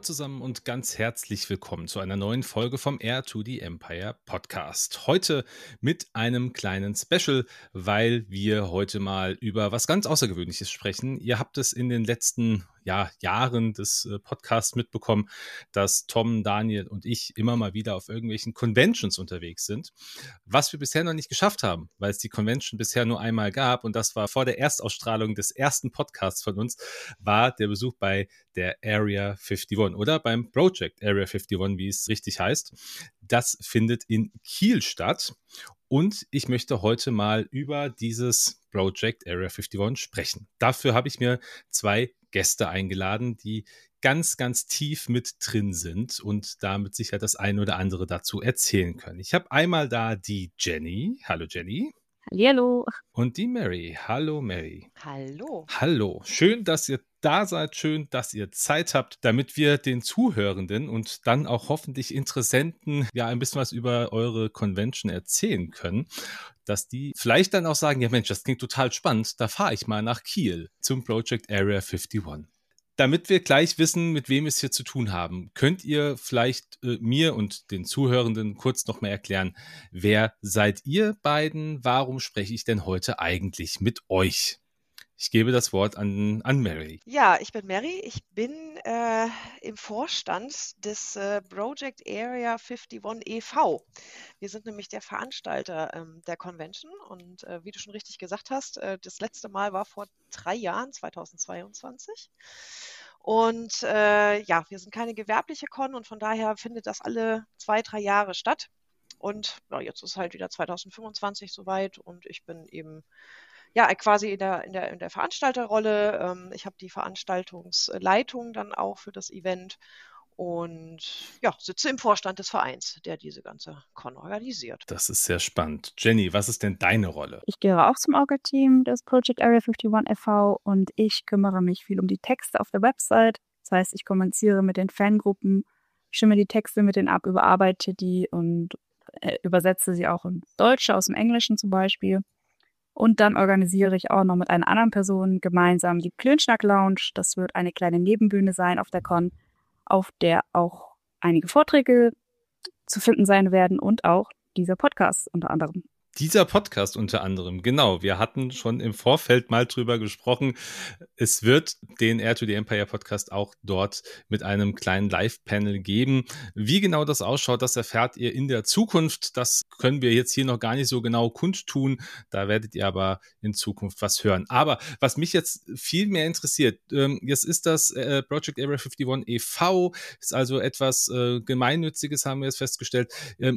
zusammen und ganz herzlich willkommen zu einer neuen Folge vom Heir to the Empire Podcast. Heute mit einem kleinen Special, weil wir heute mal über was ganz Außergewöhnliches sprechen. Ihr habt es in den letzten Jahren des Podcasts mitbekommen, dass Tom, Daniel und ich immer mal wieder auf irgendwelchen Conventions unterwegs sind. Was wir bisher noch nicht geschafft haben, weil es die Convention bisher nur einmal gab, und das war vor der Erstausstrahlung des ersten Podcasts von uns, war der Besuch bei der Area 51 oder beim Project Area 51, wie es richtig heißt. Das findet in Kiel statt. Und ich möchte heute mal über dieses Project Area 51 sprechen. Dafür habe ich mir zwei Gäste eingeladen, die ganz, ganz tief mit drin sind und damit sicher das eine oder andere dazu erzählen können. Ich habe einmal da die Jenny. Hallo Jenny. Hallihallo. Und die Mary. Hallo Mary. Hallo. Hallo. Schön, dass ihr da seid. Schön, dass ihr Zeit habt, damit wir den Zuhörenden und dann auch hoffentlich Interessenten ein bisschen was über eure Convention erzählen können, dass die vielleicht dann auch sagen, ja Mensch, das klingt total spannend, da fahre ich mal nach Kiel zum Project Area 51. Damit wir gleich wissen, mit wem wir es hier zu tun haben, könnt ihr vielleicht mir und den Zuhörenden kurz noch mal erklären, wer seid ihr beiden? Warum spreche ich denn heute eigentlich mit euch? Ich gebe das Wort an Mary. Ja, ich bin Mary. Ich bin im Vorstand des Project Area 51 e.V. Wir sind nämlich der Veranstalter der Convention und wie du schon richtig gesagt hast, das letzte Mal war vor 3 Jahren, 2022. Und wir sind keine gewerbliche Con und von daher findet das alle 2, 3 Jahre statt. Und jetzt ist halt wieder 2025 soweit und ich bin eben quasi in der Veranstalterrolle. Ich habe die Veranstaltungsleitung dann auch für das Event und sitze im Vorstand des Vereins, der diese ganze Con organisiert. Das ist sehr spannend. Jenny, was ist denn deine Rolle? Ich gehöre auch zum Orga-Team des Project Area 51 e.V. und ich kümmere mich viel um die Texte auf der Website. Das heißt, ich kommuniziere mit den Fangruppen, stimme die Texte mit denen ab, überarbeite die und übersetze sie auch ins Deutsche aus dem Englischen zum Beispiel. Und dann organisiere ich auch noch mit einer anderen Person gemeinsam die Klönschnack Lounge. Das wird eine kleine Nebenbühne sein auf der Con, auf der auch einige Vorträge zu finden sein werden und auch dieser Podcast unter anderem. Dieser Podcast unter anderem, genau. Wir hatten schon im Vorfeld mal drüber gesprochen. Es wird den Heir to the Empire Podcast auch dort mit einem kleinen Live-Panel geben. Wie genau das ausschaut, das erfahrt ihr in der Zukunft. Das können wir jetzt hier noch gar nicht so genau kundtun. Da werdet ihr aber in Zukunft was hören. Aber was mich jetzt viel mehr interessiert, jetzt ist das Project Area 51 e.V., ist also etwas Gemeinnütziges, haben wir jetzt festgestellt.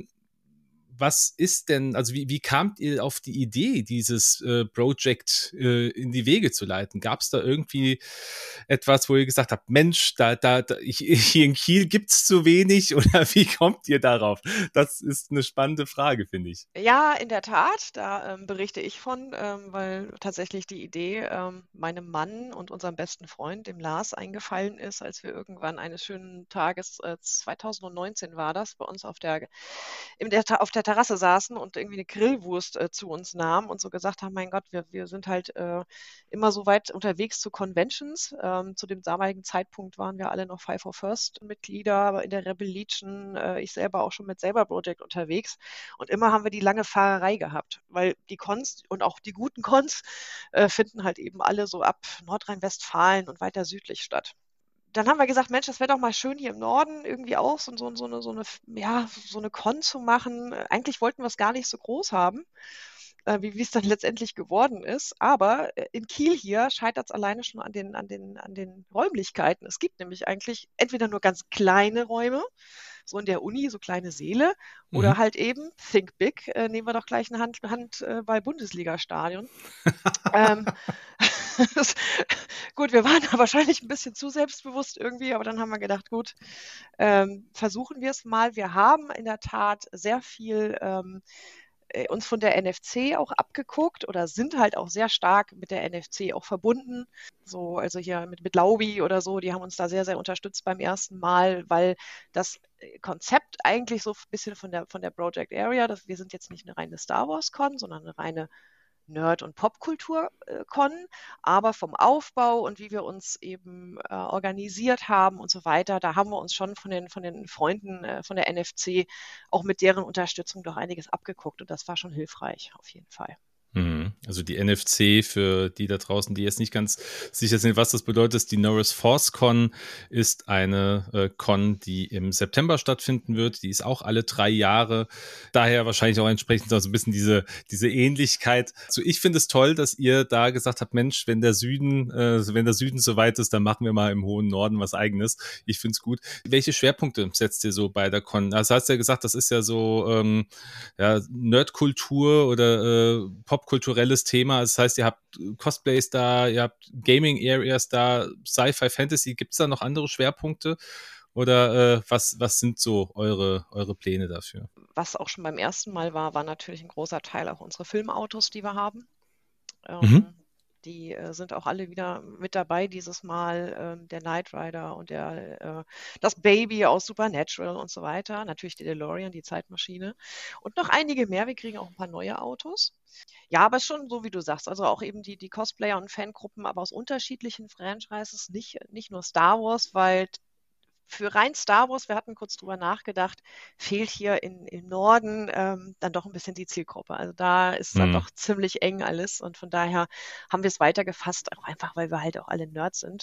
Was ist denn, also wie kamt ihr auf die Idee, dieses Project in die Wege zu leiten? Gab es da irgendwie etwas, wo ihr gesagt habt, Mensch, hier in Kiel gibt's zu wenig, oder wie kommt ihr darauf? Das ist eine spannende Frage, finde ich. Ja, in der Tat, da berichte ich von, weil tatsächlich die Idee meinem Mann und unserem besten Freund, dem Lars, eingefallen ist, als wir irgendwann eines schönen Tages, 2019 war das, bei uns auf der Terrasse saßen und irgendwie eine Grillwurst zu uns nahmen und so gesagt haben, mein Gott, wir sind halt immer so weit unterwegs zu Conventions. Zu dem damaligen Zeitpunkt waren wir alle noch Five for First Mitglieder in der Rebel Legion, ich selber auch schon mit Saber Project unterwegs. Und immer haben wir die lange Fahrerei gehabt, weil die Cons und auch die guten Cons finden halt eben alle so ab Nordrhein-Westfalen und weiter südlich statt. Dann haben wir gesagt, Mensch, das wäre doch mal schön hier im Norden irgendwie auch so eine Con zu machen. Eigentlich wollten wir es gar nicht so groß haben, wie es dann letztendlich geworden ist. Aber in Kiel hier scheitert es alleine schon an den Räumlichkeiten. Es gibt nämlich eigentlich entweder nur ganz kleine Räume, so in der Uni, so kleine Säle, oder halt eben Think Big, nehmen wir doch gleich eine Handball Bundesliga-Stadion. Gut, wir waren da wahrscheinlich ein bisschen zu selbstbewusst irgendwie, aber dann haben wir gedacht, gut, versuchen wir es mal. Wir haben in der Tat sehr viel uns von der NFC auch abgeguckt oder sind halt auch sehr stark mit der NFC auch verbunden. So, also hier mit Laubi oder so, die haben uns da sehr, sehr unterstützt beim ersten Mal, weil das Konzept eigentlich so ein bisschen von der Project Area, wir sind jetzt nicht eine reine Star Wars Con, sondern eine reine Nerd- und Popkultur-Con, aber vom Aufbau und wie wir uns eben organisiert haben und so weiter, da haben wir uns schon von den Freunden von der NFC auch mit deren Unterstützung doch einiges abgeguckt und das war schon hilfreich, auf jeden Fall. Also die NFC, für die da draußen, die jetzt nicht ganz sicher sind, was das bedeutet, ist die Norris Force Con, ist eine Con, die im September stattfinden wird. Die ist auch alle 3 Jahre. Daher wahrscheinlich auch entsprechend so ein bisschen diese Ähnlichkeit. Also ich finde es toll, dass ihr da gesagt habt, Mensch, wenn der Süden so weit ist, dann machen wir mal im hohen Norden was Eigenes. Ich finde es gut. Welche Schwerpunkte setzt ihr so bei der Con? Also hast du ja gesagt, das ist ja so Nerdkultur oder popkulturelles Thema. Das heißt, ihr habt Cosplays da, ihr habt Gaming-Areas da, Sci-Fi, Fantasy. Gibt es da noch andere Schwerpunkte? Oder was sind so eure Pläne dafür? Was auch schon beim ersten Mal war natürlich ein großer Teil auch unsere Filmautos, die wir haben. Die sind auch alle wieder mit dabei dieses Mal. Der Knight Rider und das Baby aus Supernatural und so weiter. Natürlich die DeLorean, die Zeitmaschine. Und noch einige mehr. Wir kriegen auch ein paar neue Autos. Ja, aber schon so, wie du sagst. Also auch eben die Cosplayer und Fangruppen, aber aus unterschiedlichen Franchises. Nicht nur Star Wars, weil für rein Star Wars, wir hatten kurz drüber nachgedacht, fehlt hier im Norden dann doch ein bisschen die Zielgruppe. Also da ist dann doch ziemlich eng alles und von daher haben wir es weitergefasst, auch einfach, weil wir halt auch alle Nerds sind.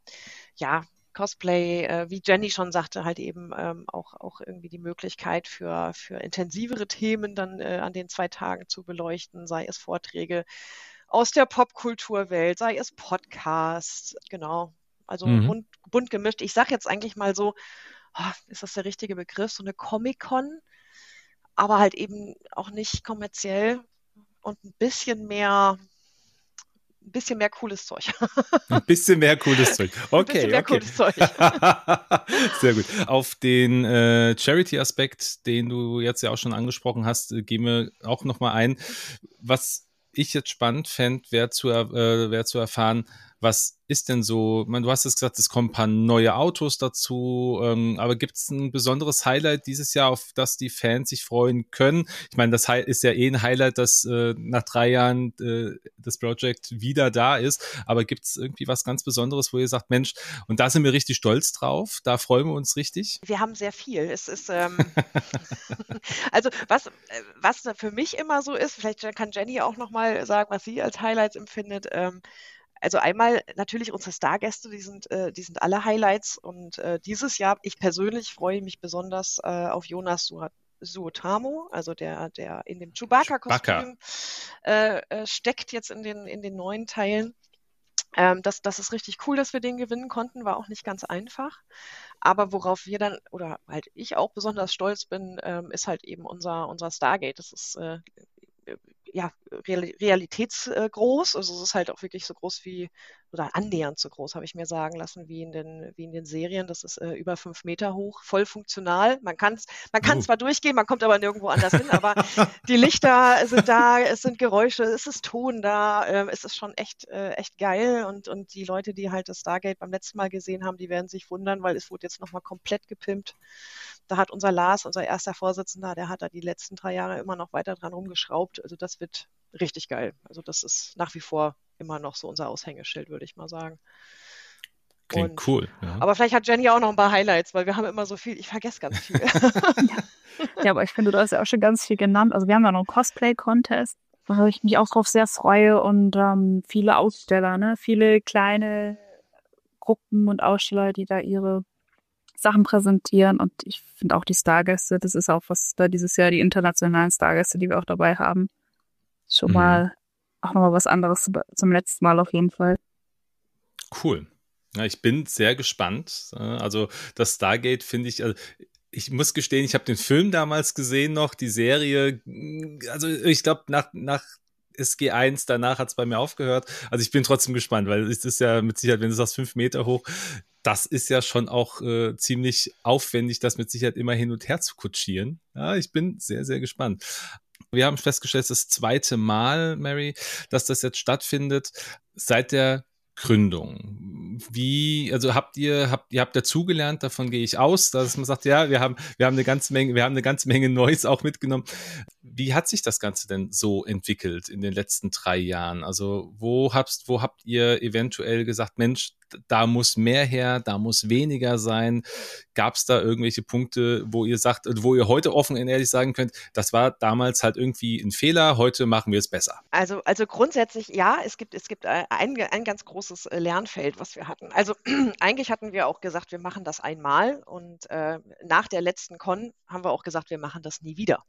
Cosplay, wie Jenny schon sagte, halt eben auch irgendwie die Möglichkeit für intensivere Themen dann an den 2 Tagen zu beleuchten, sei es Vorträge aus der Popkulturwelt, sei es Podcasts, genau. Also bunt gemischt. Ich sage jetzt eigentlich mal so, ist das der richtige Begriff, so eine Comic-Con, aber halt eben auch nicht kommerziell und ein bisschen mehr cooles Zeug. Ein bisschen mehr cooles Zeug. Okay. Cooles Zeug. Sehr gut. Auf den Charity-Aspekt, den du jetzt ja auch schon angesprochen hast, gehen wir auch nochmal ein. Was ich jetzt spannend fände, wäre zu erfahren, was ist denn so, du hast jetzt gesagt, es kommen ein paar neue Autos dazu, aber gibt es ein besonderes Highlight dieses Jahr, auf das die Fans sich freuen können? Ich meine, das ist ja ein Highlight, dass nach 3 Jahren das Project wieder da ist, aber gibt es irgendwie was ganz Besonderes, wo ihr sagt, Mensch, und da sind wir richtig stolz drauf, da freuen wir uns richtig? Wir haben sehr viel. Es ist, also was für mich immer so ist, vielleicht kann Jenny auch nochmal sagen, was sie als Highlights empfindet, also einmal natürlich unsere Stargäste, die sind alle Highlights und dieses Jahr, ich persönlich freue mich besonders auf Jonas Suotamo, also der in dem Chewbacca-Kostüm steckt jetzt in den neuen Teilen. Das ist richtig cool, dass wir den gewinnen konnten, war auch nicht ganz einfach. Aber worauf wir dann, oder halt ich auch besonders stolz bin, ist halt eben unser Stargate. Das ist realitätsgroß. Also es ist halt auch wirklich so groß oder annähernd so groß, habe ich mir sagen lassen, wie in den Serien. Das ist über 5 Meter hoch, voll funktional. Man kann zwar durchgehen, man kommt aber nirgendwo anders hin, aber die Lichter sind da, es sind Geräusche, es ist Ton da, es ist schon echt geil und die Leute, die halt das Stargate beim letzten Mal gesehen haben, die werden sich wundern, weil es wurde jetzt nochmal komplett gepimpt. Da hat unser Lars, unser erster Vorsitzender, der hat da die letzten 3 Jahre immer noch weiter dran rumgeschraubt. Also das wird richtig geil. Also das ist nach wie vor immer noch so unser Aushängeschild, würde ich mal sagen. Klingt cool. Ja. Aber vielleicht hat Jenny auch noch ein paar Highlights, weil wir haben immer so viel, ich vergesse ganz viel. Ja, aber ich finde, du hast ja auch schon ganz viel genannt. Also wir haben ja noch einen Cosplay-Contest, wo ich mich auch drauf sehr freue und viele Aussteller, ne? Viele kleine Gruppen und Aussteller, die da ihre Sachen präsentieren und ich finde auch die Stargäste, das ist auch was da dieses Jahr, die internationalen Stargäste, die wir auch dabei haben, schon mal auch nochmal was anderes zum letzten Mal auf jeden Fall. Cool. Ja, ich bin sehr gespannt. Also das Stargate finde ich, also ich muss gestehen, ich habe den Film damals gesehen noch, die Serie, also ich glaube nach SG1, danach hat es bei mir aufgehört. Also ich bin trotzdem gespannt, weil es ist ja mit Sicherheit, wenn du sagst 5 Meter hoch, das ist ja schon auch ziemlich aufwendig, das mit Sicherheit immer hin und her zu kutschieren. Ja, ich bin sehr, sehr gespannt. Wir haben festgestellt, das 2. Mal, Mary, dass das jetzt stattfindet. Seit der Gründung. Also ihr habt dazugelernt, davon gehe ich aus, dass man sagt, ja, wir haben eine ganze Menge Neues auch mitgenommen. Wie hat sich das Ganze denn so entwickelt in den letzten 3 Jahren? Also wo habt ihr eventuell gesagt, Mensch, da muss mehr her, da muss weniger sein? Gab es da irgendwelche Punkte, wo ihr heute offen und ehrlich sagen könnt, das war damals halt irgendwie ein Fehler, heute machen wir es besser? Also grundsätzlich ja, es gibt ein ganz großes Lernfeld, was wir hatten. Also eigentlich hatten wir auch gesagt, wir machen das einmal und nach der letzten Con haben wir auch gesagt, wir machen das nie wieder.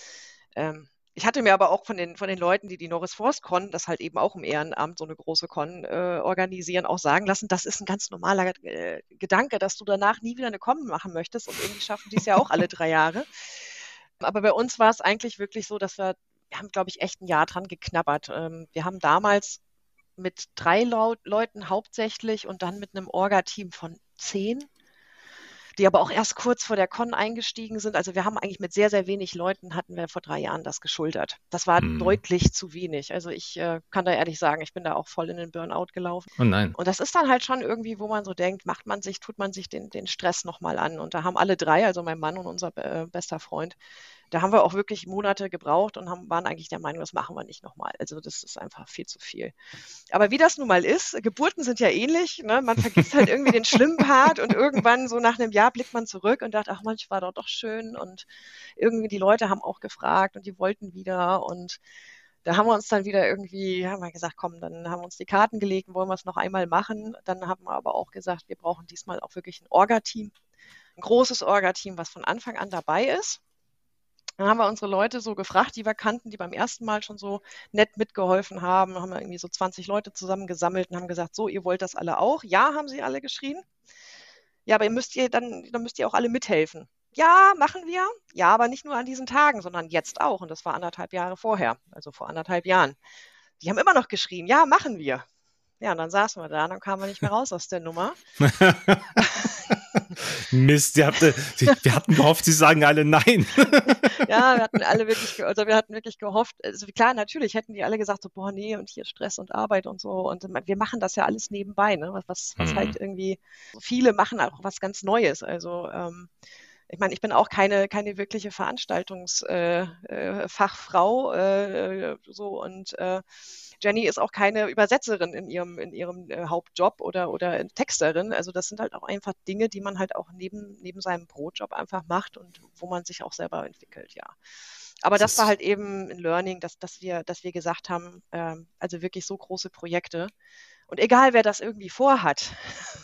Ich hatte mir aber auch von den Leuten, die Norris Force Con, das halt eben auch im Ehrenamt so eine große Con organisieren, auch sagen lassen, das ist ein ganz normaler Gedanke, dass du danach nie wieder eine Con machen möchtest und irgendwie schaffen die es ja auch alle 3 Jahre. Aber bei uns war es eigentlich wirklich so, dass wir haben, glaube ich, echt ein Jahr dran geknabbert. Wir haben damals mit 3 Leuten hauptsächlich und dann mit einem Orga-Team von 10, die aber auch erst kurz vor der Con eingestiegen sind. Also wir haben eigentlich mit sehr, sehr wenig Leuten hatten wir vor 3 Jahren das geschultert. Das war deutlich zu wenig. Also ich kann da ehrlich sagen, ich bin da auch voll in den Burnout gelaufen. Oh nein. Und das ist dann halt schon irgendwie, wo man so denkt, tut man sich den Stress nochmal an. Und da haben alle 3, also mein Mann und unser bester Freund, da haben wir auch wirklich Monate gebraucht und waren eigentlich der Meinung, das machen wir nicht nochmal. Also das ist einfach viel zu viel. Aber wie das nun mal ist, Geburten sind ja ähnlich, ne? Man vergisst halt irgendwie den schlimmen Part und irgendwann so nach einem Jahr blickt man zurück und dachte, ach manch war doch schön und irgendwie die Leute haben auch gefragt und die wollten wieder und da haben wir uns dann wieder haben wir gesagt, komm, dann haben wir uns die Karten gelegt und wollen wir es noch einmal machen. Dann haben wir aber auch gesagt, wir brauchen diesmal auch wirklich ein Orga-Team, ein großes Orga-Team, was von Anfang an dabei ist. Dann haben wir unsere Leute so gefragt, die wir kannten, die beim ersten Mal schon so nett mitgeholfen haben. Dann haben wir irgendwie so 20 Leute zusammengesammelt und haben gesagt, so, ihr wollt das alle auch? Ja, haben sie alle geschrien. Ja, aber dann müsst ihr auch alle mithelfen. Ja, machen wir. Ja, aber nicht nur an diesen Tagen, sondern jetzt auch. Und das war 1,5 Jahre vorher, also vor 1,5 Jahren. Die haben immer noch geschrien, ja, machen wir. Ja, und dann saßen wir da, dann kamen wir nicht mehr raus aus der Nummer. Mist, wir hatten gehofft, sie sagen alle nein. Ja, wir hatten wirklich gehofft, also klar, natürlich hätten die alle gesagt so, boah, nee, und hier Stress und Arbeit und so. Und wir machen das ja alles nebenbei, ne? Was halt irgendwie, viele machen auch was ganz Neues. Also ich meine, ich bin auch keine wirkliche Veranstaltungsfachfrau so und Jenny ist auch keine Übersetzerin in ihrem Hauptjob oder Texterin. Also das sind halt auch einfach Dinge, die man halt auch neben seinem Brotjob einfach macht und wo man sich auch selber entwickelt, ja. Aber das war halt eben ein Learning, dass wir gesagt haben, also wirklich so große Projekte. Und egal, wer das irgendwie vorhat,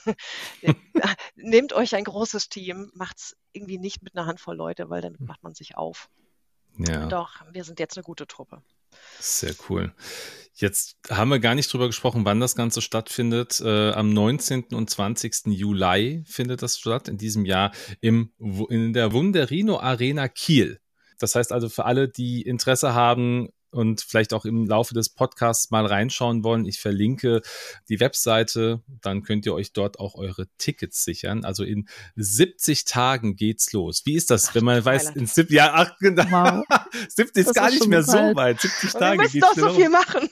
nehmt euch ein großes Team, macht's irgendwie nicht mit einer Handvoll Leute, weil damit macht man sich auf. Ja. Doch, wir sind jetzt eine gute Truppe. Sehr cool. Jetzt haben wir gar nicht drüber gesprochen, wann das Ganze stattfindet. Am 19. und 20. Juli findet das statt, in diesem Jahr in der Wunderino Arena Kiel. Das heißt also für alle, die Interesse haben und vielleicht auch im Laufe des Podcasts mal reinschauen wollen, ich verlinke die Webseite, dann könnt ihr euch dort auch eure Tickets sichern. Also in 70 Tagen geht's los. Wie ist das, wenn man weiß, in 70, ja, ach, wow. 70 ist gar nicht mehr so weit. 70 Tage geht's. Wir müssen doch so viel machen.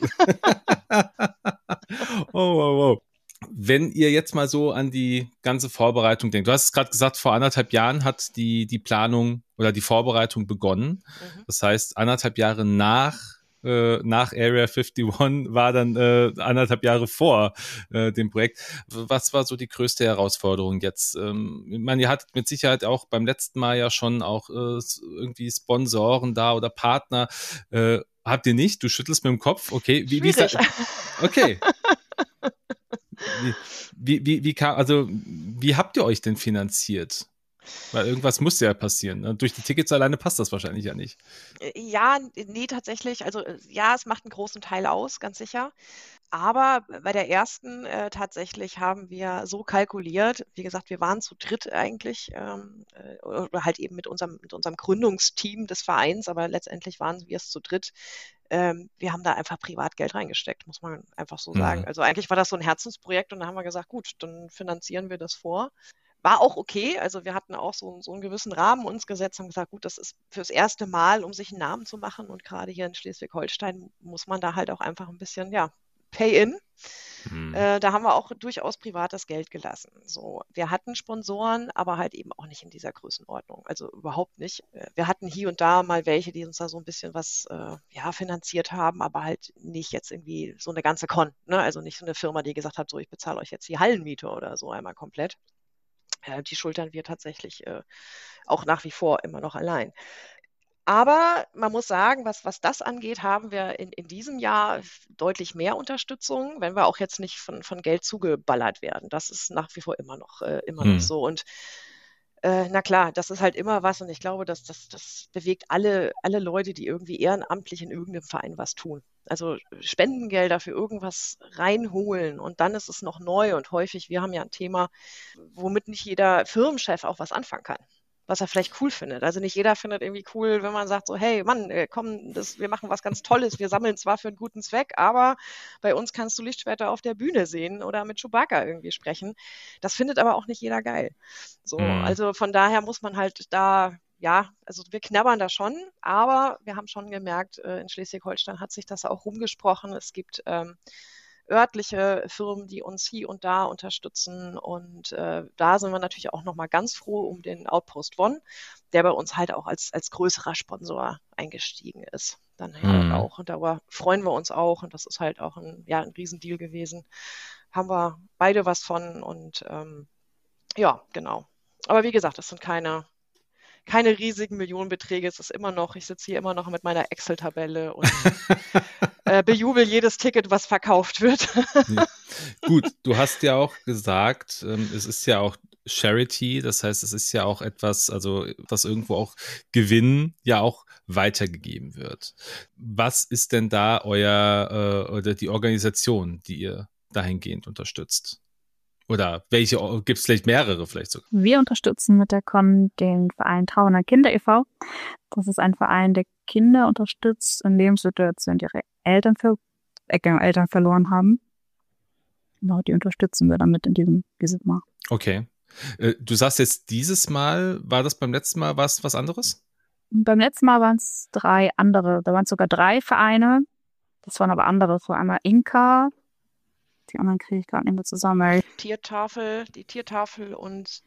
Oh. Wenn ihr jetzt mal so an die ganze Vorbereitung denkt, du hast es gerade gesagt, vor 1,5 Jahren hat die Planung oder die Vorbereitung begonnen. Das heißt, 1,5 Jahre nach Area 51 war dann 1,5 Jahre vor dem Projekt. Was war so die größte Herausforderung jetzt? Ich meine, ihr hattet mit Sicherheit auch beim letzten Mal ja schon auch irgendwie Sponsoren da oder Partner. Habt ihr nicht? Du schüttelst mit dem Kopf. Okay, wie ist das? Okay. Wie habt ihr euch denn finanziert? Weil irgendwas muss ja passieren. Durch die Tickets alleine passt das wahrscheinlich ja nicht. Ja, nee, tatsächlich. Also ja, es macht einen großen Teil aus, ganz sicher. Aber bei der ersten tatsächlich haben wir so kalkuliert, wie gesagt, wir waren zu dritt eigentlich, oder halt eben mit unserem Gründungsteam des Vereins, aber letztendlich waren wir es zu dritt. Wir haben da einfach Privatgeld reingesteckt, muss man einfach so sagen. Also eigentlich war das so ein Herzensprojekt und da haben wir gesagt, gut, dann finanzieren wir das vor. War auch okay, also wir hatten auch so einen gewissen Rahmen uns gesetzt, haben gesagt, gut, das ist fürs erste Mal, um sich einen Namen zu machen und gerade hier in Schleswig-Holstein muss man da halt auch einfach ein bisschen, ja, Pay-in. Da haben wir auch durchaus privates Geld gelassen. So, wir hatten Sponsoren, aber halt eben auch nicht in dieser Größenordnung. Also überhaupt nicht. Wir hatten hier und da mal welche, die uns da so ein bisschen was finanziert haben, aber halt nicht jetzt irgendwie so eine ganze Con. Ne? Also nicht so eine Firma, die gesagt hat, so ich bezahle euch jetzt die Hallenmiete oder so einmal komplett. Die schultern wir tatsächlich auch nach wie vor immer noch allein. Aber man muss sagen, was das angeht, haben wir in diesem Jahr deutlich mehr Unterstützung, wenn wir auch jetzt nicht von Geld zugeballert werden. Das ist nach wie vor immer noch so. Und na klar, das ist halt immer was und ich glaube, das bewegt alle Leute, die irgendwie ehrenamtlich in irgendeinem Verein was tun. Also Spendengelder für irgendwas reinholen und dann ist es noch neu und häufig, wir haben ja ein Thema, womit nicht jeder Firmenchef auch was anfangen kann, was er vielleicht cool findet. Also nicht jeder findet irgendwie cool, wenn man sagt so, hey Mann, komm, wir machen was ganz Tolles, wir sammeln zwar für einen guten Zweck, aber bei uns kannst du Lichtschwerter auf der Bühne sehen oder mit Chewbacca irgendwie sprechen. Das findet aber auch nicht jeder geil. So, also von daher muss man halt da, ja, also wir knabbern da schon, aber wir haben schon gemerkt, in Schleswig-Holstein hat sich das auch rumgesprochen. Es gibt örtliche Firmen, die uns hier und da unterstützen. Und da sind wir natürlich auch nochmal ganz froh um den Outpost One, der bei uns halt auch als größerer Sponsor eingestiegen ist. Dann auch. Und darüber freuen wir uns auch. Und das ist halt auch ein Riesendeal gewesen. Haben wir beide was von. Und ja, genau. Aber wie gesagt, das sind keine riesigen Millionenbeträge. Es ist immer noch, ich sitze hier immer noch mit meiner Excel-Tabelle und bejubel jedes Ticket, was verkauft wird. Ja. Gut, du hast ja auch gesagt, es ist ja auch Charity, das heißt, es ist ja auch etwas, also was irgendwo auch Gewinn ja auch weitergegeben wird. Was ist denn da oder die Organisation, die ihr dahingehend unterstützt? Oder welche, gibt es vielleicht mehrere vielleicht sogar? Wir unterstützen mit der Con den Verein Trauernder Kinder e.V. Das ist ein Verein, der Kinder unterstützt in Lebenssituationen, die ihre Eltern verloren haben. Genau, die unterstützen wir damit in diesem Mal. Okay. Du sagst jetzt dieses Mal, war das beim letzten Mal was anderes? Beim letzten Mal waren es 3 andere, da waren es sogar 3 Vereine. Das waren aber andere, so einmal Inka, die anderen kriege ich gerade nicht mehr zusammen. Die Tiertafel und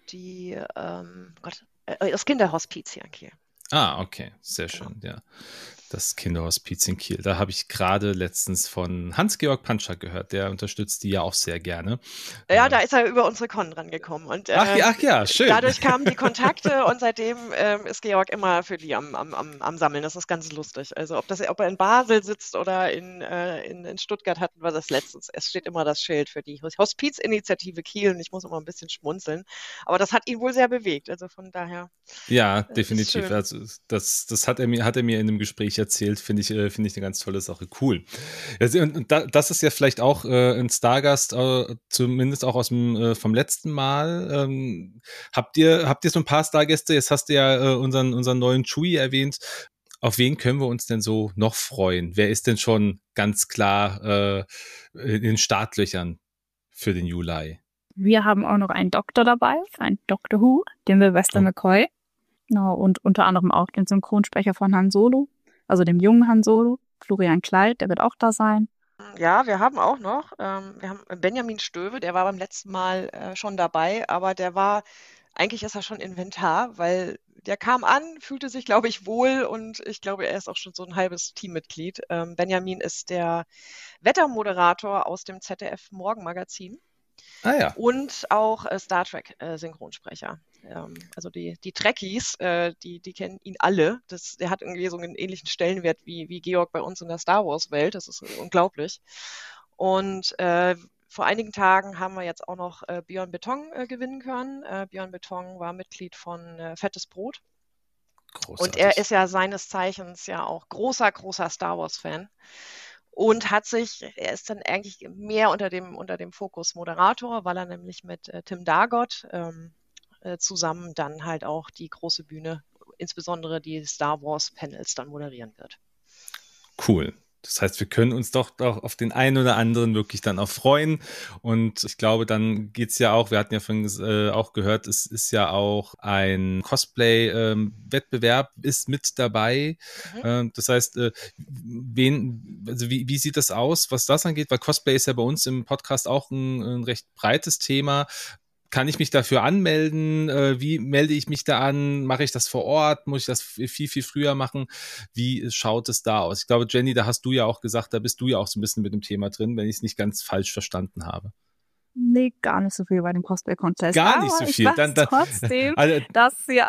das Kinderhospiz hier in Kiel. Ah, okay, sehr schön, ja. Das Kinderhospiz in Kiel. Da habe ich gerade letztens von Hans-Georg Panschak gehört. Der unterstützt die ja auch sehr gerne. Ja, da ist er über unsere Con rangekommen. Und, ach ja, schön. Dadurch kamen die Kontakte und seitdem ist Georg immer für die am Sammeln. Das ist ganz lustig. Also ob er in Basel sitzt oder in Stuttgart, hatten wir das letztens. Es steht immer das Schild für die Hospizinitiative Kiel und ich muss immer ein bisschen schmunzeln. Aber das hat ihn wohl sehr bewegt. Also von daher. Ja, definitiv. Also das hat er mir in einem Gespräch erzählt, finde ich eine ganz tolle Sache. Cool. Und das ist ja vielleicht auch ein Stargast, zumindest auch vom letzten Mal. Habt ihr so ein paar Stargäste? Jetzt hast du ja unseren neuen Chewie erwähnt. Auf wen können wir uns denn so noch freuen? Wer ist denn schon ganz klar in den Startlöchern für den Juli? Wir haben auch noch einen Doktor dabei, einen Doctor Who, den Sylvester McCoy. Genau, und unter anderem auch den Synchronsprecher von Han Solo, also dem jungen Han Solo, Florian Kleid, der wird auch da sein. Ja, wir haben auch noch, wir haben Benjamin Stöwe, der war beim letzten Mal schon dabei, aber eigentlich ist er schon Inventar, weil der kam an, fühlte sich, glaube ich, wohl und ich glaube, er ist auch schon so ein halbes Teammitglied. Benjamin ist der Wettermoderator aus dem ZDF Morgenmagazin. Ah ja. Und auch Star Trek Synchronsprecher. Also die Trekkies, die kennen ihn alle. Der hat irgendwie so einen ähnlichen Stellenwert wie Georg bei uns in der Star Wars Welt. Das ist unglaublich. Und vor einigen Tagen haben wir jetzt auch noch Björn Beton gewinnen können. Björn Beton war Mitglied von Fettes Brot. Großartig. Und er ist ja seines Zeichens ja auch großer Star Wars Fan. Und er ist dann eigentlich mehr unter dem Fokus Moderator, weil er nämlich mit Tim Dargott zusammen dann halt auch die große Bühne, insbesondere die Star Wars Panels dann moderieren wird. Cool. Das heißt, wir können uns doch auf den einen oder anderen wirklich dann auch freuen. Und ich glaube, dann geht's ja auch, wir hatten ja vorhin auch gehört, es ist ja auch ein Cosplay-Wettbewerb ist mit dabei. Das heißt, wie sieht das aus, was das angeht? Weil Cosplay ist ja bei uns im Podcast auch ein recht breites Thema. Kann ich mich dafür anmelden? Wie melde ich mich da an? Mache ich das vor Ort? Muss ich das viel, viel früher machen? Wie schaut es da aus? Ich glaube, Jenny, da hast du ja auch gesagt, da bist du ja auch so ein bisschen mit dem Thema drin, wenn ich es nicht ganz falsch verstanden habe. Nee, gar nicht so viel bei dem Cosplay-Contest. Gar nicht so Aber viel. Ich weiß trotzdem, also, dass wir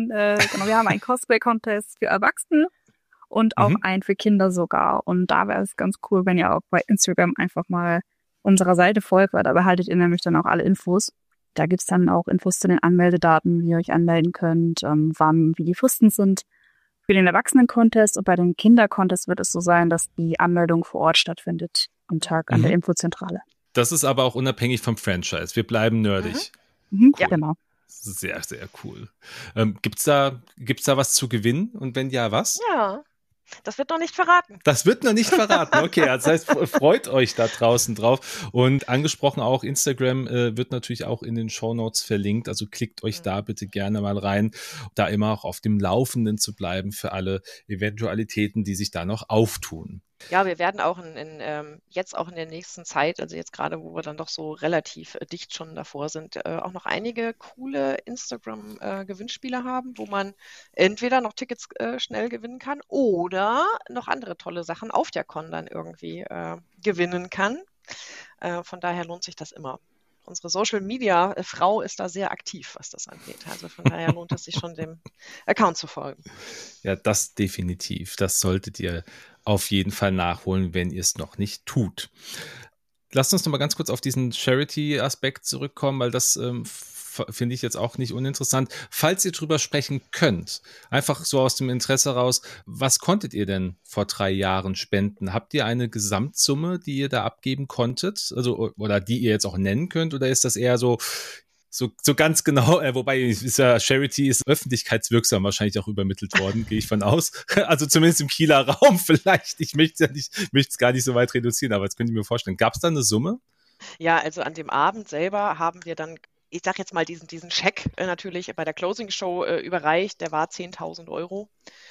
wir haben einen Cosplay-Contest für Erwachsene und auch einen für Kinder sogar. Und da wäre es ganz cool, wenn ihr auch bei Instagram einfach mal unserer Seite folgt, weil da behaltet ihr nämlich dann auch alle Infos. Da gibt's dann auch Infos zu den Anmeldedaten, wie ihr euch anmelden könnt, wie die Fristen sind für den Erwachsenen-Contest. Und bei dem Kinder-Contest wird es so sein, dass die Anmeldung vor Ort stattfindet, am Tag an der Infozentrale. Das ist aber auch unabhängig vom Franchise. Wir bleiben nerdig. Cool. Ja, genau. Sehr, sehr cool. Gibt's da was zu gewinnen? Und wenn ja, was? Ja. Das wird noch nicht verraten. Das wird noch nicht verraten. Okay, das heißt, freut euch da draußen drauf. Und angesprochen auch, Instagram wird natürlich auch in den Shownotes verlinkt. Also klickt euch da bitte gerne mal rein, da immer auch auf dem Laufenden zu bleiben für alle Eventualitäten, die sich da noch auftun. Ja, wir werden auch jetzt auch in der nächsten Zeit, also jetzt gerade, wo wir dann doch so relativ dicht schon davor sind, auch noch einige coole Instagram-Gewinnspiele haben, wo man entweder noch Tickets schnell gewinnen kann oder noch andere tolle Sachen auf der Con dann irgendwie gewinnen kann. Von daher lohnt sich das immer. Unsere Social-Media-Frau ist da sehr aktiv, was das angeht. Also von daher lohnt es sich schon, dem Account zu folgen. Ja, das definitiv. Das solltet ihr auf jeden Fall nachholen, wenn ihr es noch nicht tut. Lasst uns noch mal ganz kurz auf diesen Charity-Aspekt zurückkommen, weil das finde ich jetzt auch nicht uninteressant. Falls ihr drüber sprechen könnt, einfach so aus dem Interesse raus, was konntet ihr denn vor 3 Jahren spenden? Habt ihr eine Gesamtsumme, die ihr da abgeben konntet? Also, oder die ihr jetzt auch nennen könnt? Oder ist das eher so ganz genau, wobei Charity ist öffentlichkeitswirksam wahrscheinlich auch übermittelt worden, gehe ich von aus. Also zumindest im Kieler Raum vielleicht. Ich möchte es gar nicht so weit reduzieren, aber jetzt könnt ihr mir vorstellen. Gab es da eine Summe? Ja, also an dem Abend selber haben wir dann, ich sag jetzt mal, diesen Scheck natürlich bei der Closing Show überreicht. Der war 10.000 €.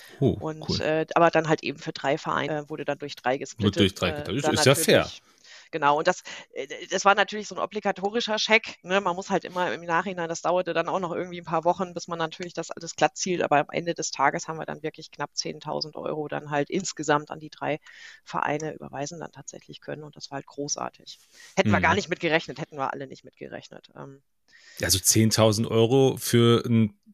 Und cool. Aber dann halt eben für 3 Vereine wurde dann durch 3 gesplittet. Durch 3 geteilt. Ist ja fair. Genau, und das war natürlich so ein obligatorischer Scheck. Ne? Man muss halt immer im Nachhinein, das dauerte dann auch noch irgendwie ein paar Wochen, bis man natürlich das alles glatt zielt. Aber am Ende des Tages haben wir dann wirklich knapp 10.000 € dann halt insgesamt an die 3 Vereine überweisen dann tatsächlich können. Und das war halt großartig. Hätten wir gar nicht mit gerechnet, hätten wir alle nicht mit gerechnet. Also 10.000 € für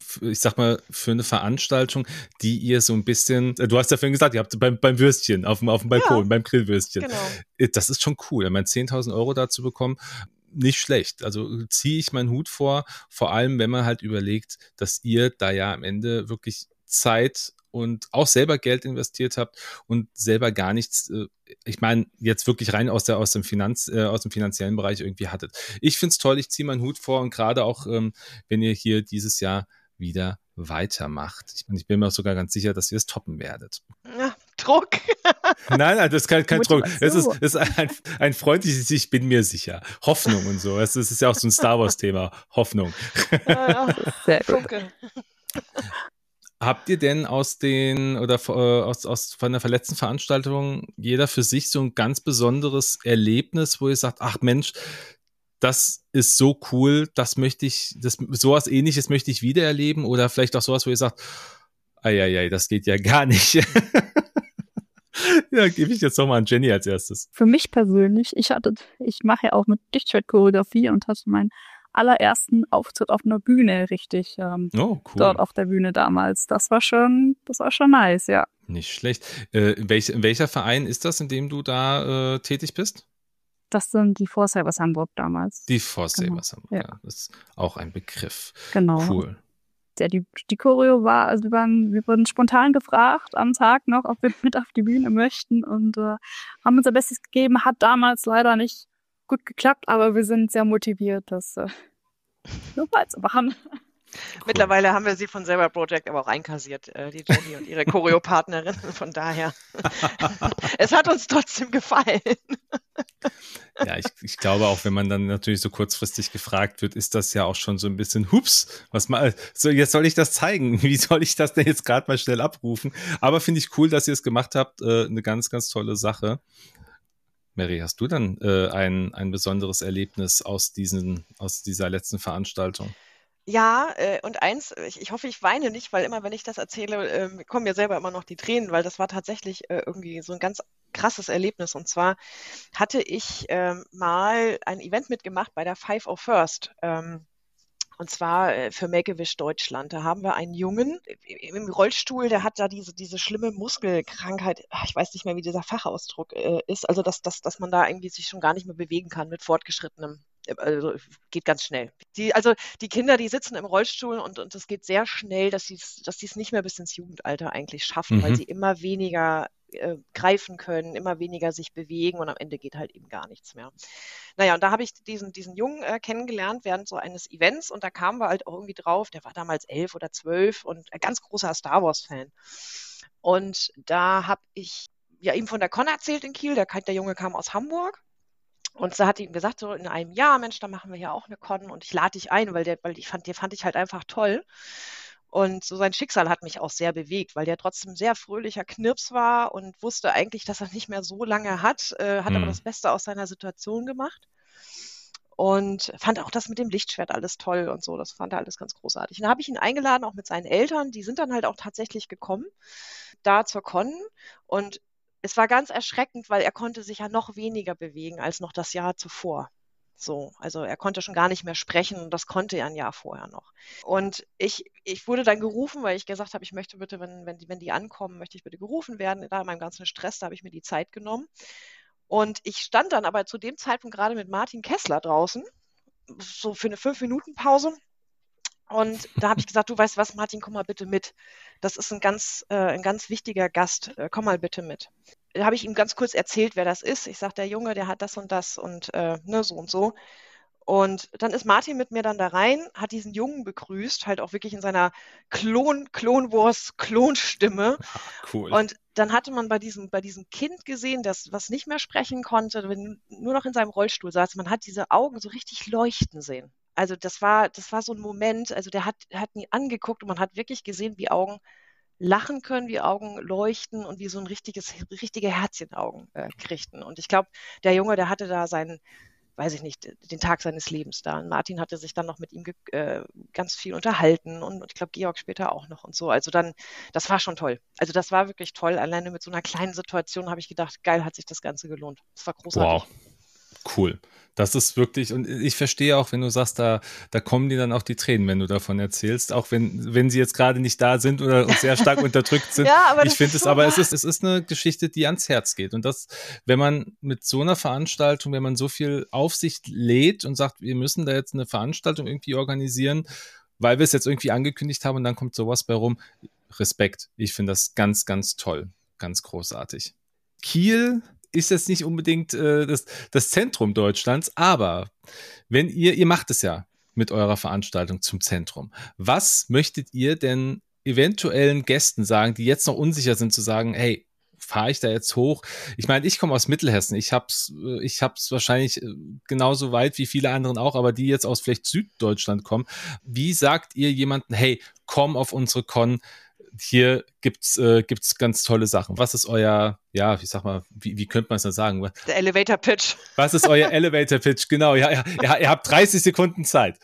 eine Veranstaltung, die ihr so ein bisschen, du hast ja vorhin gesagt, ihr habt beim Würstchen auf dem Balkon, beim Grillwürstchen. Genau. Das ist schon cool. Ich meine, 10.000 € da zu bekommen, nicht schlecht. Also ziehe ich meinen Hut vor allem, wenn man halt überlegt, dass ihr da ja am Ende wirklich Zeit und auch selber Geld investiert habt und selber gar nichts, ich meine, jetzt wirklich rein aus dem finanziellen Bereich irgendwie hattet. Ich finde es toll, ich ziehe meinen Hut vor und gerade auch, wenn ihr hier dieses Jahr wieder weitermacht. Ich bin mir auch sogar ganz sicher, dass ihr es toppen werdet. Ja, Druck. Nein, das ist kein Druck. Es ist ein freundliches, ich bin mir sicher. Hoffnung und so. Es ist ja auch so ein Star Wars-Thema. Hoffnung. Ja, sehr gut. Habt ihr denn von der verletzten Veranstaltung jeder für sich so ein ganz besonderes Erlebnis, wo ihr sagt, ach Mensch, das ist so cool, sowas Ähnliches möchte ich wieder erleben, oder vielleicht auch sowas, wo ihr sagt, das geht ja gar nicht. Ja, gebe ich jetzt nochmal an Jenny als erstes. Für mich persönlich, ich mache ja auch mit Dichtschritt-Choreografie und hatte meinen allerersten Auftritt auf einer Bühne richtig. Cool. Dort auf der Bühne damals. Das war schon nice, ja. Nicht schlecht. Welcher Verein ist das, in dem du da tätig bist? Das sind die Foresavers Hamburg damals. Die Foresavers Hamburg, ja. Das ist auch ein Begriff. Genau. Cool. Ja, die Choreo war, also wir wurden spontan gefragt am Tag noch, ob wir mit auf die Bühne möchten und haben unser Bestes gegeben. Hat damals leider nicht gut geklappt, aber wir sind sehr motiviert, das nochmal zu machen. Cool. Mittlerweile haben wir sie von Zebra Project aber auch einkassiert, die Jenny und ihre Choreopartnerin. Von daher, es hat uns trotzdem gefallen. Ja, ich glaube auch, wenn man dann natürlich so kurzfristig gefragt wird, ist das ja auch schon so ein bisschen, hups, jetzt soll ich das zeigen. Wie soll ich das denn jetzt gerade mal schnell abrufen? Aber finde ich cool, dass ihr es gemacht habt. Eine ganz, ganz tolle Sache. Mary, hast du dann ein besonderes Erlebnis aus dieser letzten Veranstaltung? Ja, und eins, ich hoffe, ich weine nicht, weil immer, wenn ich das erzähle, kommen mir selber immer noch die Tränen, weil das war tatsächlich irgendwie so ein ganz krasses Erlebnis. Und zwar hatte ich mal ein Event mitgemacht bei der 501st. Und zwar für Make-A-Wish Deutschland. Da haben wir einen Jungen im Rollstuhl, der hat da diese schlimme Muskelkrankheit. Ich weiß nicht mehr, wie dieser Fachausdruck ist. Also, dass man da irgendwie sich schon gar nicht mehr bewegen kann mit fortgeschrittenem. Also geht ganz schnell. Die Kinder, die sitzen im Rollstuhl und es geht sehr schnell, dass sie es nicht mehr bis ins Jugendalter eigentlich schaffen, weil sie immer weniger greifen können, immer weniger sich bewegen und am Ende geht halt eben gar nichts mehr. Naja, und da habe ich diesen Jungen kennengelernt während so eines Events und da kamen wir halt auch irgendwie drauf, der war damals 11 oder 12 und ein ganz großer Star Wars-Fan. Und da habe ich ja ihm von der Con erzählt in Kiel, der Junge kam aus Hamburg. Und so hat ihm gesagt, so in einem Jahr, Mensch, da machen wir ja auch eine Con und ich lade dich ein, weil den fand ich halt einfach toll. Und so sein Schicksal hat mich auch sehr bewegt, weil der trotzdem sehr fröhlicher Knirps war und wusste eigentlich, dass er nicht mehr so lange hat, hat aber das Beste aus seiner Situation gemacht. Und fand auch das mit dem Lichtschwert alles toll und so. Das fand er alles ganz großartig. Und da habe ich ihn eingeladen, auch mit seinen Eltern. Die sind dann halt auch tatsächlich gekommen, da zur Con. Und es war ganz erschreckend, weil er konnte sich ja noch weniger bewegen als noch das Jahr zuvor. So, also er konnte schon gar nicht mehr sprechen und das konnte er ein Jahr vorher noch. Und ich wurde dann gerufen, weil ich gesagt habe, ich möchte bitte, wenn die ankommen, möchte ich bitte gerufen werden. Da in meinem ganzen Stress, da habe ich mir die Zeit genommen. Und ich stand dann aber zu dem Zeitpunkt gerade mit Martin Kessler draußen, so für eine 5-Minuten-Pause. Und da habe ich gesagt, du weißt was, Martin, komm mal bitte mit. Das ist ein ganz wichtiger Gast. Komm mal bitte mit. Da habe ich ihm ganz kurz erzählt, wer das ist. Ich sage, der Junge, der hat das und das und so und so. Und dann ist Martin mit mir dann da rein, hat diesen Jungen begrüßt, halt auch wirklich in seiner Klonstimme. Cool. Und dann hatte man bei diesem Kind gesehen, was nicht mehr sprechen konnte, nur noch in seinem Rollstuhl saß. Man hat diese Augen so richtig leuchten sehen. Also das war so ein Moment, also der hat ihn angeguckt und man hat wirklich gesehen, wie Augen lachen können, wie Augen leuchten und wie so richtige Herzchenaugen kriegten. Und ich glaube, der Junge, der hatte da weiß ich nicht, den Tag seines Lebens da. Und Martin hatte sich dann noch mit ihm ganz viel unterhalten und ich glaube, Georg später auch noch und so. Also dann, das war schon toll. Also das war wirklich toll. Alleine mit so einer kleinen Situation habe ich gedacht, geil, hat sich das Ganze gelohnt. Das war großartig. Wow. Cool. Das ist wirklich, und ich verstehe auch, wenn du sagst, da kommen dir dann auch die Tränen, wenn du davon erzählst, auch wenn sie jetzt gerade nicht da sind oder sehr stark unterdrückt sind. Ja, aber ich finde es, aber es ist eine Geschichte, die ans Herz geht. Und das, wenn man mit so einer Veranstaltung, wenn man so viel auf sich lädt und sagt, wir müssen da jetzt eine Veranstaltung irgendwie organisieren, weil wir es jetzt irgendwie angekündigt haben und dann kommt sowas bei rum. Respekt. Ich finde das ganz, ganz toll. Ganz großartig. Kiel ist jetzt nicht unbedingt das Zentrum Deutschlands, aber wenn ihr macht es ja mit eurer Veranstaltung zum Zentrum. Was möchtet ihr denn eventuellen Gästen sagen, die jetzt noch unsicher sind, zu sagen, hey, fahre ich da jetzt hoch? Ich meine, ich komme aus Mittelhessen. Ich hab's wahrscheinlich genauso weit wie viele anderen auch, aber die jetzt aus vielleicht Süddeutschland kommen. Wie sagt ihr jemanden, hey, komm auf unsere Con, hier gibt's ganz tolle Sachen. Was ist euer, ja, ich sag mal, wie könnte man es denn sagen? Der Elevator Pitch. Was ist euer Elevator Pitch? Genau, ja, ihr habt 30 Sekunden Zeit.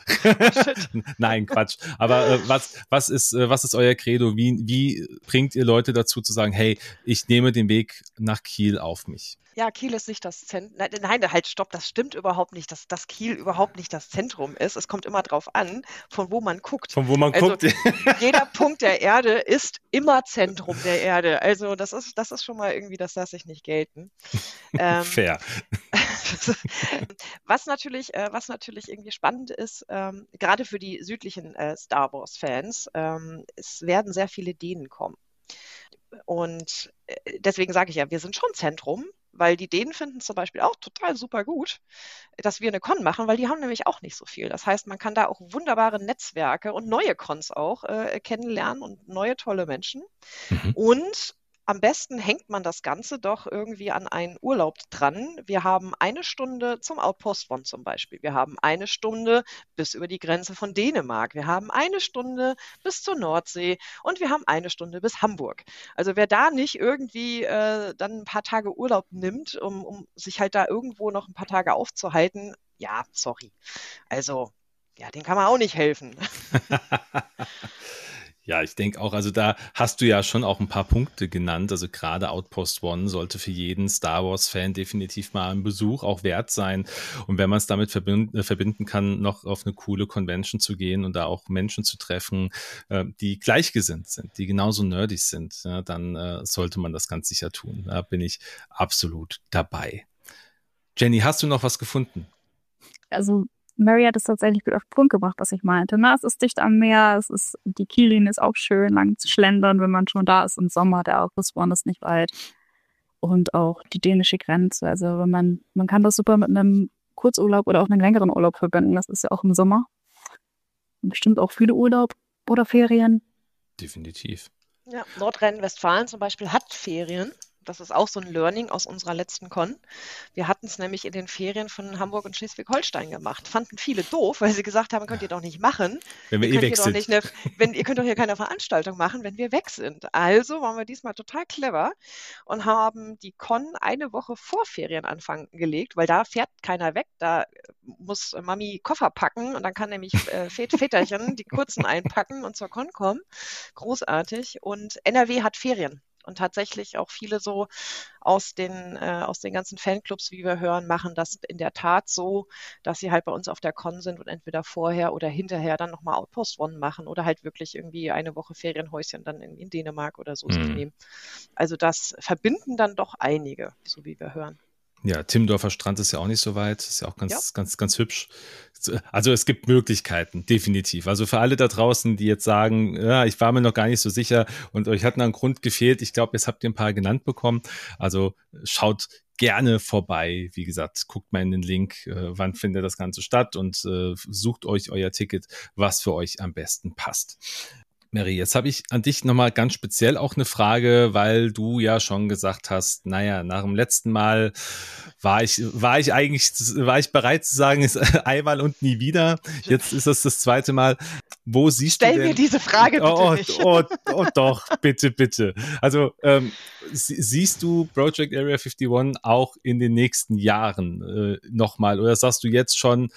Nein, Quatsch. Aber was ist euer Credo? Wie bringt ihr Leute dazu zu sagen, hey, ich nehme den Weg nach Kiel auf mich? Ja, Kiel ist nicht das Zentrum. Nein, halt, stopp, das stimmt überhaupt nicht, dass Kiel überhaupt nicht das Zentrum ist. Es kommt immer drauf an, von wo man guckt. Von wo man guckt. Jeder Punkt der Erde ist immer Zentrum der Erde. Also das ist schon mal irgendwie, das lasse ich nicht gelten. Fair. Was natürlich irgendwie spannend ist, gerade für die südlichen Star Wars-Fans, es werden sehr viele Dänen kommen. Und deswegen sage ich ja, wir sind schon Zentrum, weil die Dänen finden es zum Beispiel auch total super gut, dass wir eine Con machen, weil die haben nämlich auch nicht so viel. Das heißt, man kann da auch wunderbare Netzwerke und neue Cons auch kennenlernen und neue tolle Menschen. Mhm. Und am besten hängt man das Ganze doch irgendwie an einen Urlaub dran. Wir haben 1 Stunde zum Outpost One zum Beispiel. Wir haben 1 Stunde bis über die Grenze von Dänemark. Wir haben 1 Stunde bis zur Nordsee und wir haben 1 Stunde bis Hamburg. Also wer da nicht irgendwie dann ein paar Tage Urlaub nimmt, um sich halt da irgendwo noch ein paar Tage aufzuhalten, ja, sorry. Also, ja, den kann man auch nicht helfen. Ja, ich denke auch, also da hast du ja schon auch ein paar Punkte genannt. Also gerade Outpost One sollte für jeden Star Wars-Fan definitiv mal ein Besuch auch wert sein. Und wenn man es damit verbinden kann, noch auf eine coole Convention zu gehen und da auch Menschen zu treffen, die gleichgesinnt sind, die genauso nerdig sind, ja, dann sollte man das ganz sicher tun. Da bin ich absolut dabei. Jenny, hast du noch was gefunden? Also Mary hat es tatsächlich gut auf den Punkt gebracht, was ich meinte. Es ist dicht am Meer, die Kiellinie ist auch schön, lang zu schlendern, wenn man schon da ist im Sommer. Der Outpost One ist nicht weit. Und auch die dänische Grenze. Also wenn man kann das super mit einem Kurzurlaub oder auch einem längeren Urlaub verbinden. Das ist ja auch im Sommer. Und bestimmt auch viele Urlaub oder Ferien. Definitiv. Ja, Nordrhein-Westfalen zum Beispiel hat Ferien. Das ist auch so ein Learning aus unserer letzten Con. Wir hatten es nämlich in den Ferien von Hamburg und Schleswig-Holstein gemacht. Fanden viele doof, weil sie gesagt haben, könnt ihr doch nicht machen. Wenn wir weg sind. Ihr könnt doch hier keine Veranstaltung machen, wenn wir weg sind. Also waren wir diesmal total clever und haben die Con eine Woche vor Ferienanfang gelegt, weil da fährt keiner weg. Da muss Mami Koffer packen und dann kann nämlich Väterchen die Kurzen einpacken und zur Con kommen. Großartig. Und NRW hat Ferien. Und tatsächlich auch viele so aus den ganzen Fanclubs, wie wir hören, machen das in der Tat so, dass sie halt bei uns auf der Con sind und entweder vorher oder hinterher dann nochmal Outpost One machen oder halt wirklich irgendwie eine Woche Ferienhäuschen dann in Dänemark oder so sich nehmen. Also das verbinden dann doch einige, so wie wir hören. Ja, Timmendorfer Strand ist ja auch nicht so weit. Ist ja auch ganz hübsch. Also es gibt Möglichkeiten, definitiv. Also für alle da draußen, die jetzt sagen, ja, ich war mir noch gar nicht so sicher und euch hat noch ein Grund gefehlt. Ich glaube, jetzt habt ihr ein paar genannt bekommen. Also schaut gerne vorbei. Wie gesagt, guckt mal in den Link, wann findet das Ganze statt und sucht euch euer Ticket, was für euch am besten passt. Mary, jetzt habe ich an dich nochmal ganz speziell auch eine Frage, weil du ja schon gesagt hast, naja, nach dem letzten Mal war ich bereit zu sagen, ist einmal und nie wieder. Jetzt ist das zweite Mal. Wo siehst du denn? Stell mir diese Frage bitte nicht. Oh, doch, bitte. Also siehst du Project Area 51 auch in den nächsten Jahren nochmal oder sagst du jetzt schon,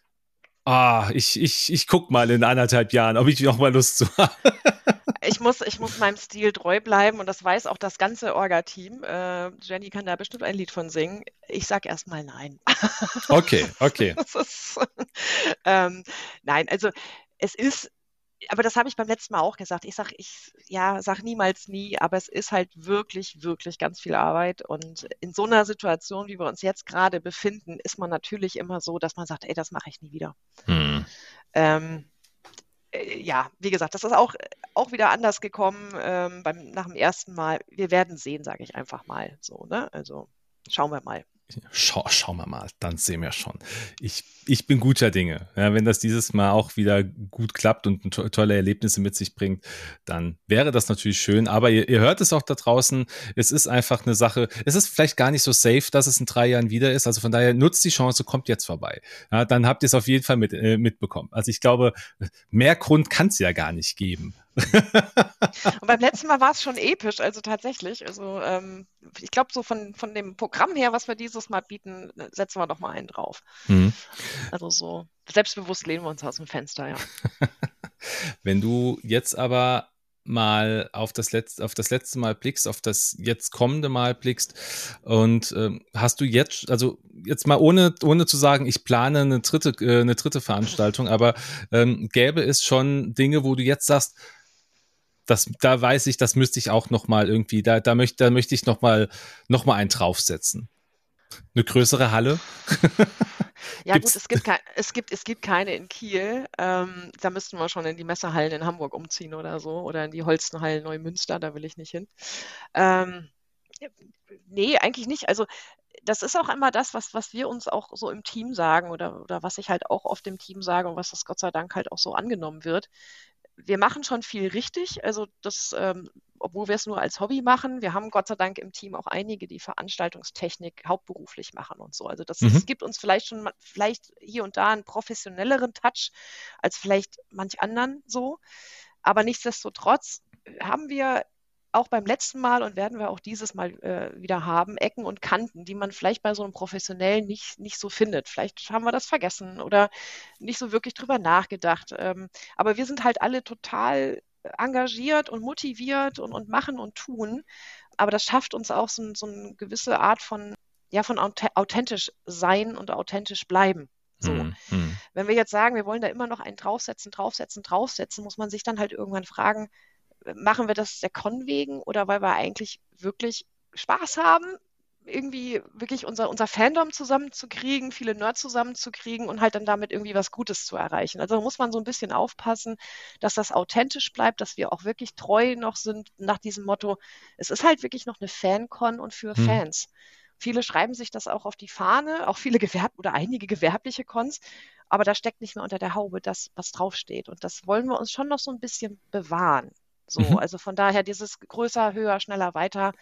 ich guck mal in 1,5 Jahren, ob ich noch mal Lust zu habe. Ich muss meinem Stil treu bleiben und das weiß auch das ganze Orga-Team. Jenny kann da bestimmt ein Lied von singen. Ich sag erstmal nein. Okay. Nein, also es ist, aber das habe ich beim letzten Mal auch gesagt. Ich sag niemals nie, aber es ist halt wirklich, wirklich ganz viel Arbeit. Und in so einer Situation, wie wir uns jetzt gerade befinden, ist man natürlich immer so, dass man sagt, ey, das mache ich nie wieder. Ja, wie gesagt, das ist auch wieder anders gekommen nach dem ersten Mal. Wir werden sehen, sage ich einfach mal so, ne? Also schauen wir mal. Schauen wir mal, dann sehen wir schon. Ich bin guter Dinge. Ja, wenn das dieses Mal auch wieder gut klappt und tolle Erlebnisse mit sich bringt, dann wäre das natürlich schön. Aber ihr hört es auch da draußen, es ist einfach eine Sache, es ist vielleicht gar nicht so safe, dass es in 3 Jahren wieder ist. Also von daher nutzt die Chance, kommt jetzt vorbei. Ja, dann habt ihr es auf jeden Fall mitbekommen. Also ich glaube, mehr Grund kann es ja gar nicht geben. Und beim letzten Mal war es schon episch, also tatsächlich. Also ich glaube, so von dem Programm her, was wir dieses Mal bieten, setzen wir doch mal einen drauf. Also so selbstbewusst lehnen wir uns aus dem Fenster, ja. Wenn du jetzt aber mal auf das letzte Mal blickst, auf das jetzt kommende Mal blickst und hast du jetzt mal ohne zu sagen, ich plane eine dritte Veranstaltung, aber gäbe es schon Dinge, wo du jetzt sagst, da weiß ich, das müsste ich auch noch mal irgendwie, da möchte ich noch mal einen draufsetzen. Eine größere Halle? Ja gut, es gibt keine in Kiel. Da müssten wir schon in die Messehallen in Hamburg umziehen oder so oder in die Holstenhallen Neumünster, da will ich nicht hin. Nee, eigentlich nicht. Also das ist auch immer das, was wir uns auch so im Team sagen oder was ich halt auch oft im Team sage und was das Gott sei Dank halt auch so angenommen wird. Wir machen schon viel richtig. Also das, obwohl wir es nur als Hobby machen. Wir haben Gott sei Dank im Team auch einige, die Veranstaltungstechnik hauptberuflich machen und so. Also das gibt uns vielleicht hier und da einen professionelleren Touch als vielleicht manch anderen so. Aber nichtsdestotrotz haben wir auch beim letzten Mal und werden wir auch dieses Mal wieder haben, Ecken und Kanten, die man vielleicht bei so einem Professionellen nicht so findet. Vielleicht haben wir das vergessen oder nicht so wirklich drüber nachgedacht. Aber wir sind halt alle total engagiert und motiviert und machen und tun. Aber das schafft uns auch so eine gewisse Art von, ja, von authentisch sein und authentisch bleiben. So. Wenn wir jetzt sagen, wir wollen da immer noch einen draufsetzen, muss man sich dann halt irgendwann fragen, machen wir das der Con wegen oder weil wir eigentlich wirklich Spaß haben, irgendwie wirklich unser Fandom zusammenzukriegen, viele Nerds zusammenzukriegen und halt dann damit irgendwie was Gutes zu erreichen. Also da muss man so ein bisschen aufpassen, dass das authentisch bleibt, dass wir auch wirklich treu noch sind nach diesem Motto. Es ist halt wirklich noch eine Fan-Con und für Fans. Viele schreiben sich das auch auf die Fahne, auch viele oder einige gewerbliche Cons, aber da steckt nicht mehr unter der Haube das, was draufsteht. Und das wollen wir uns schon noch so ein bisschen bewahren. So, also von daher dieses größer, höher, schneller, weiter.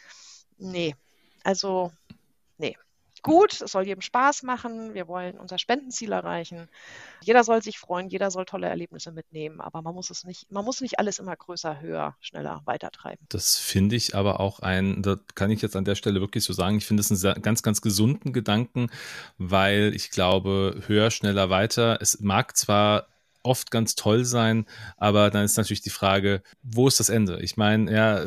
Nee, also nee. Gut, es soll jedem Spaß machen. Wir wollen unser Spendenziel erreichen. Jeder soll sich freuen, jeder soll tolle Erlebnisse mitnehmen, aber man muss nicht alles immer größer, höher, schneller weitertreiben. Das finde ich aber auch das kann ich jetzt an der Stelle wirklich so sagen, ich finde es einen ganz, ganz gesunden Gedanken, weil ich glaube, höher, schneller, weiter, es mag zwar oft ganz toll sein, aber dann ist natürlich die Frage, wo ist das Ende? Ich meine, ja,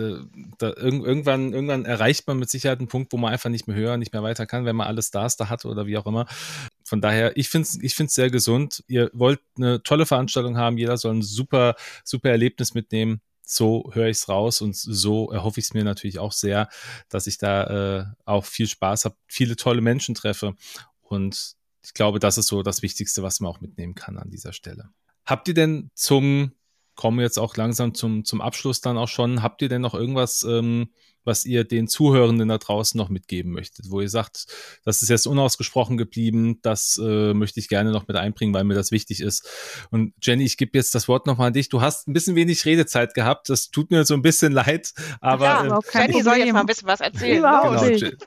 irgendwann erreicht man mit Sicherheit einen Punkt, wo man einfach nicht mehr höher, nicht mehr weiter kann, wenn man alle Stars da hat oder wie auch immer. Von daher, ich finde es sehr gesund. Ihr wollt eine tolle Veranstaltung haben, jeder soll ein super, super Erlebnis mitnehmen. So höre ich es raus und so erhoffe ich es mir natürlich auch sehr, dass ich da auch viel Spaß habe, viele tolle Menschen treffe und ich glaube, das ist so das Wichtigste, was man auch mitnehmen kann an dieser Stelle. Habt ihr denn kommen wir jetzt auch langsam zum Abschluss dann auch schon, habt ihr denn noch irgendwas, was ihr den Zuhörenden da draußen noch mitgeben möchtet, wo ihr sagt, das ist jetzt unausgesprochen geblieben, das möchte ich gerne noch mit einbringen, weil mir das wichtig ist. Und Jenny, ich gebe jetzt das Wort nochmal an dich. Du hast ein bisschen wenig Redezeit gehabt, das tut mir so ein bisschen leid, aber ja, Jenny soll jetzt mal ein bisschen was erzählen. Überhaupt genau, nicht.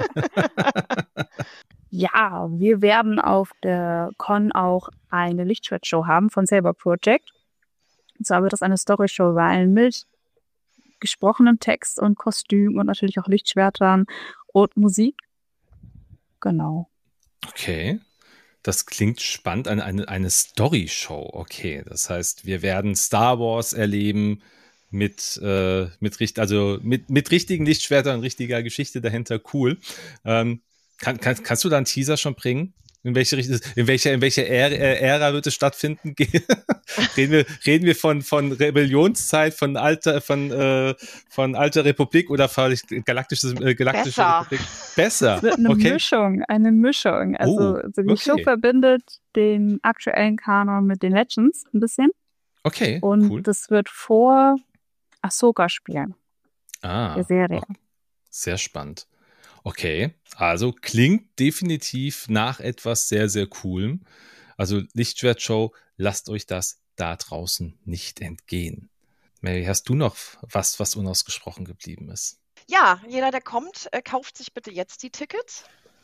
Ja, wir werden auf der Con auch eine Lichtschwertshow haben von Saber Project. Und zwar wird das eine Story-Show sein mit gesprochenem Text und Kostüm und natürlich auch Lichtschwertern und Musik. Genau. Okay. Das klingt spannend, eine Story-Show. Okay, das heißt, wir werden Star Wars erleben mit richtigen Lichtschwertern und richtiger Geschichte dahinter. Cool. Kannst du da einen Teaser schon bringen? In welche Ära wird es stattfinden? reden wir von Rebellionszeit, von alter Republik oder galaktische Republik? Besser. Es wird eine Mischung. Also die Show verbindet den aktuellen Kanon mit den Legends ein bisschen. Okay, und cool. Das wird vor Ahsoka spielen. Der Serie. Okay. Sehr spannend. Okay, also klingt definitiv nach etwas sehr, sehr Coolem. Also Lichtschwertshow, lasst euch das da draußen nicht entgehen. Mary, hast du noch was unausgesprochen geblieben ist? Ja, jeder, der kommt, kauft sich bitte jetzt die Tickets.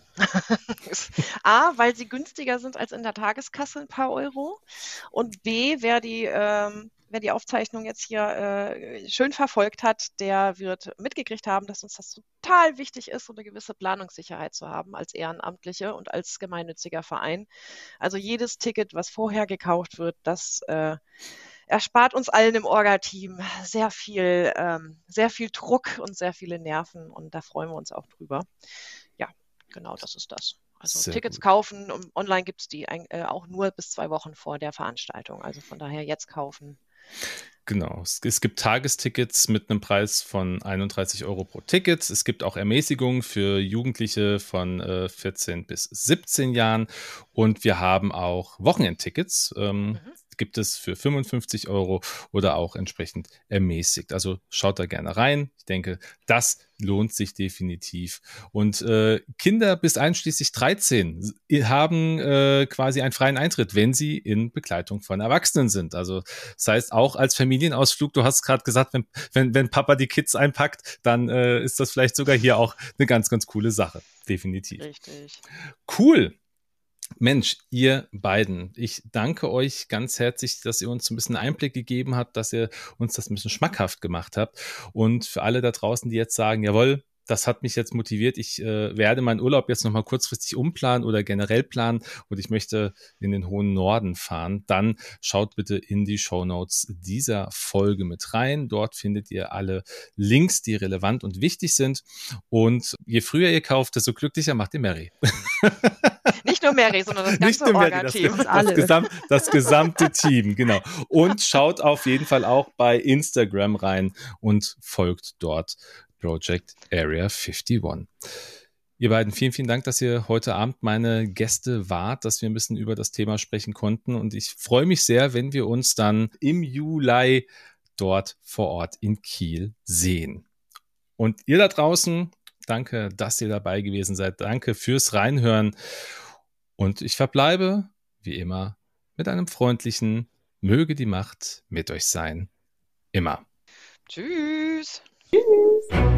A, weil sie günstiger sind als in der Tageskasse, ein paar Euro. Und B, wer die Aufzeichnung jetzt hier schön verfolgt hat, der wird mitgekriegt haben, dass uns das total wichtig ist, so eine gewisse Planungssicherheit zu haben als Ehrenamtliche und als gemeinnütziger Verein. Also jedes Ticket, was vorher gekauft wird, das erspart uns allen im Orga-Team sehr viel Druck und sehr viele Nerven und da freuen wir uns auch drüber. Ja, genau, das ist das. Also sehr Tickets gut. kaufen, online gibt es die auch nur bis 2 Wochen vor der Veranstaltung. Also von daher jetzt kaufen. Genau, es gibt Tagestickets mit einem Preis von 31 Euro pro Ticket. Es gibt auch Ermäßigungen für Jugendliche von 14 bis 17 Jahren und wir haben auch Wochenendtickets. gibt es für 55 € oder auch entsprechend ermäßigt. Also schaut da gerne rein. Ich denke, das lohnt sich definitiv. Und Kinder bis einschließlich 13 haben quasi einen freien Eintritt, wenn sie in Begleitung von Erwachsenen sind. Also das heißt, auch als Familienausflug, du hast gerade gesagt, wenn Papa die Kids einpackt, dann ist das vielleicht sogar hier auch eine ganz, ganz coole Sache. Definitiv. Richtig. Cool. Mensch, ihr beiden, ich danke euch ganz herzlich, dass ihr uns ein bisschen Einblick gegeben habt, dass ihr uns das ein bisschen schmackhaft gemacht habt. Und für alle da draußen, die jetzt sagen, jawohl, das hat mich jetzt motiviert, ich werde meinen Urlaub jetzt nochmal kurzfristig umplanen oder generell planen und ich möchte in den hohen Norden fahren, dann schaut bitte in die Shownotes dieser Folge mit rein. Dort findet ihr alle Links, die relevant und wichtig sind. Und je früher ihr kauft, desto glücklicher macht ihr Mary. Nicht nur Mary, sondern das ganze Orga-Team. Das gesamte Team, genau. Und schaut auf jeden Fall auch bei Instagram rein und folgt dort Project Area 51. Ihr beiden, vielen, vielen Dank, dass ihr heute Abend meine Gäste wart, dass wir ein bisschen über das Thema sprechen konnten. Und ich freue mich sehr, wenn wir uns dann im Juli dort vor Ort in Kiel sehen. Und ihr da draußen, danke, dass ihr dabei gewesen seid. Danke fürs Reinhören. Und ich verbleibe, wie immer, mit einem freundlichen Möge die Macht mit euch sein. Immer. Tschüss. Tschüss.